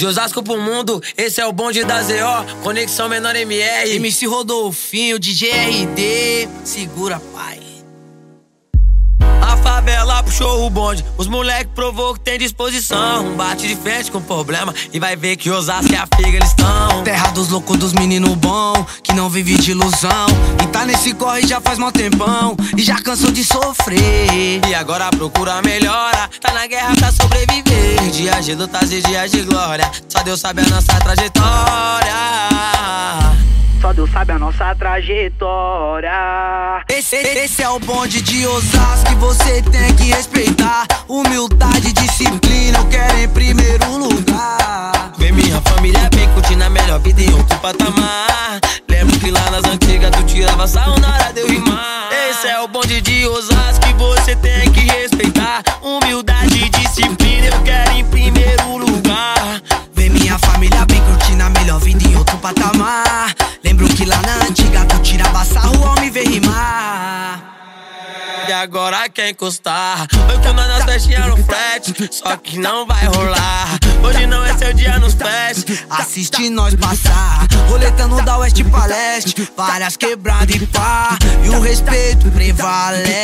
De Osasco pro mundo, esse é o bonde da ZO. Conexão Menor MR, MC Rodolfinho, DJ RD, segura pai. A favela puxou o bonde, os moleque provou que tem disposição. Bate de frente com problema e vai ver que Osasco é a figa eles tão. Terra dos loucos, dos menino bom, que não vive de ilusão. E tá nesse corre já faz mó tempão, e já cansou de sofrer. E agora a procura melhora, tá na guerra pra sobreviver. Dias de lutas e dias de glória, só Deus sabe a nossa trajetória. Só Deus sabe a nossa trajetória. Esse é o bonde de Osasco que você tem que respeitar. Humildade e disciplina eu quero em primeiro lugar. Ver minha família bem curtindo a melhor vida em outro patamar. Lembro que lá nas antigas tu tirava sarro na hora de eu rimar. Esse é o bonde de Osasco que você tem que respeitar. Humildade e disciplina eu quero em primeiro lugar. Ver minha família bem curtindo a melhor vida em outro patamar. Lembro que lá na antiga tu tirava sarro ao me ver rimar. E agora quer encostar? Foi que nós festinhas no flat, só que não vai rolar. Hoje não é seu dia nos flash. Assiste nós passar, roletando da oeste pra leste. Várias quebradas e pá, e o respeito prevalece.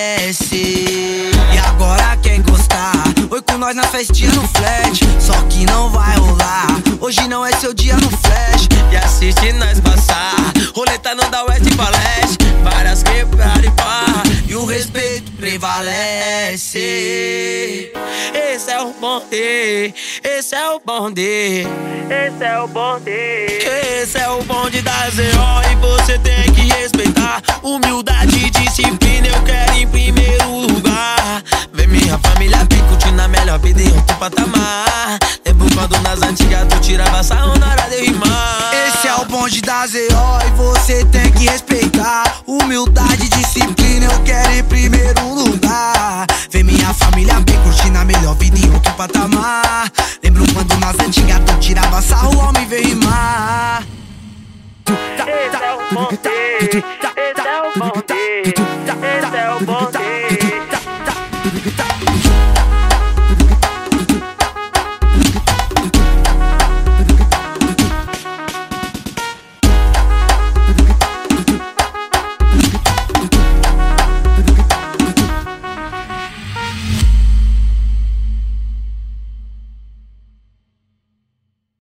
E agora quer encostar? Foi com nós na festinha no flat, só que não vai rolar. Hoje não é seu dia no flash. E assiste nós passar, roletando da oeste pra leste. Várias quebradas e pá, e o respeito prevalece. Esse é o bonde, esse é o bonde, Esse é o bonde. esse é o bonde da ZO e você tem que respeitar. Humildade e disciplina eu quero em primeiro lugar. Ver minha família bem curtindo a melhor vida em outro patamar. Lembro quando nas antigas tu tirava sarro na hora de eu rimar. Esse é o bonde da ZO e você tem que respeitar. Humildade e disciplina eu quero em primeiro lugar. Ver minha família bem curtindo a melhor vida em outro patamar. Lembro quando nas antigas tu tirava sarro ao me ver rimar. Esse é o bonde.